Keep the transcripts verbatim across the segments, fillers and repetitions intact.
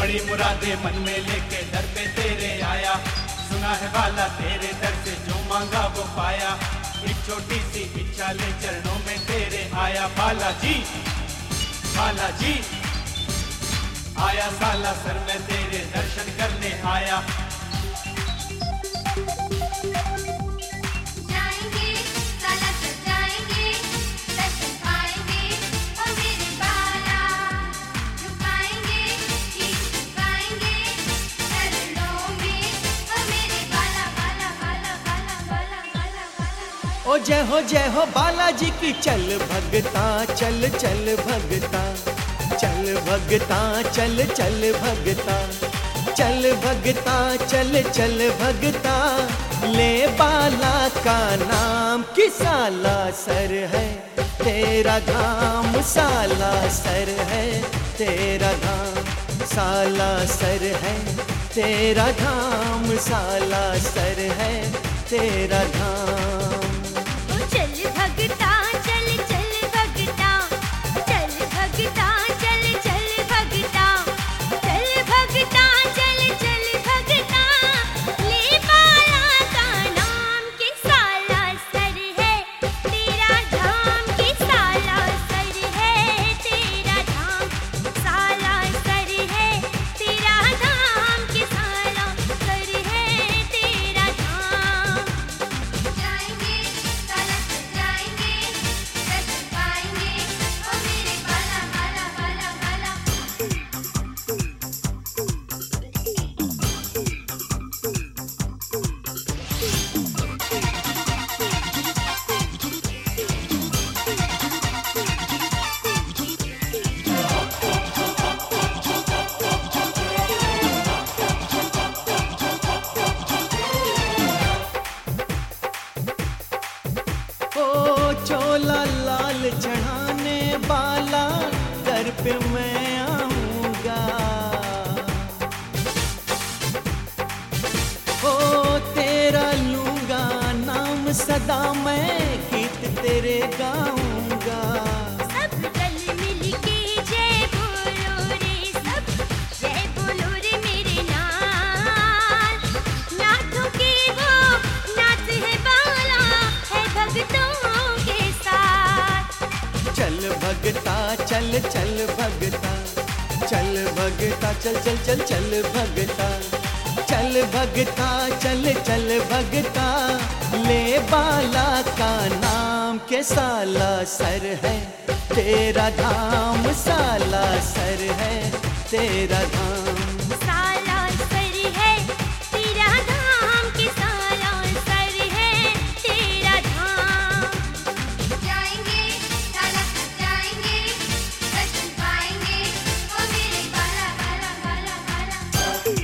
बड़ी मुरादे मन में लेके दर पे तेरे आया, सुना है बाला तेरे दर से जो मांगा वो पाया, एक छोटी सी इच्छा ले चरणों में तेरे आया। बालाजी बालाजी आया, साला सर में तेरे दर्शन करने आया। ओ जय हो जय हो बालाजी की, चल भगता चल चल भगता, चल भगता चल चल भगता, चल भगता चल चल भगता, ले बाला का नाम कि साला सर है तेरा धाम, साला सर है तेरा धाम, साला सर है तेरा धाम, साला सर है तेरा धाम। चल भगता चल चल भगता, चल भगता चल चल भगता, चल भगता चल चल भगता, ले बाला का नाम कि साला सर है तेरा धाम, कि साला सर है तेरा धाम, साला सर है तेरा धाम, कि साला सर है तेरा धाम। जाएंगे चोला लाल चढ़ाने बाला दर पे मैं आऊंगा, ओ तेरा लूंगा नाम सदा मैं गीत तेरे गाऊंगा। सब दल मिल के जय बोलो रे, सब जय बोलो रे मेरे नाल, नाथों के वो नाथ है बाला, है भक्तों के साथ। चल भगता चल चल भगता, चल भगता चल चल चल चल भगता, चल भगता चल चल भगता, ले बाला का नाम के साला सर है तेरा धाम, साला सर है तेरा धाम। साला सर है तेरा धाम, कि साला सर है तेरा धाम। जाएंगे साला जाएंगे, दर्शन पाएंगे ओ मेरे बाला बाला बाला बाला।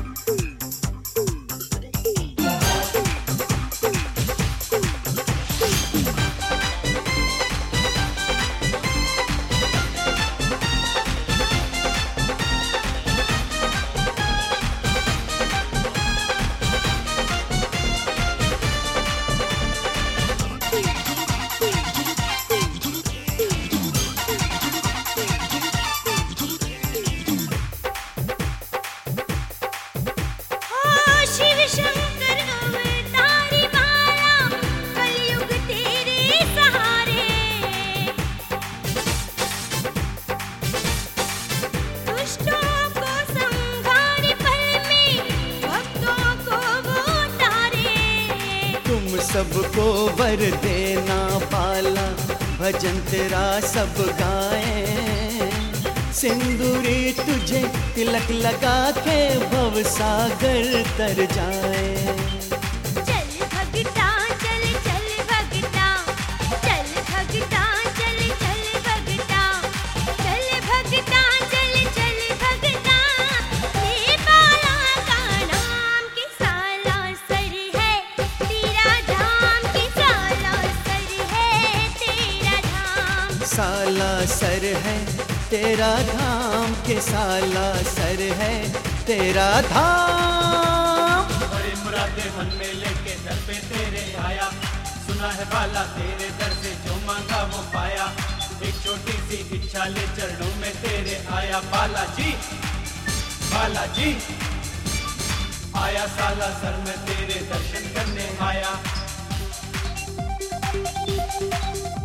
सबको वर देना बाला, भजन तेरा सब गाए, सिंदूरी तुझे तिलक लगा के भव सागर तर जाए। चल भगता चल चल भगता, चल भगता चल चल भगता, चल भगता चल चल भगता, ले बाला का नाम कि साला सर है तेरा धाम, कि साला सर है तेरा धाम। साला सर है तेरा धाम के साला सर है तेरा धाम। बड़ी मुरादे मन में लेके दर पे तेरे आया, सुना है बाला तेरे दर से जो मांगा वो पाया, एक छोटी सी इच्छा ले चरणों में तेरे आया। बालाजी बालाजी आया साला सर में तेरे दर्शन करने आया।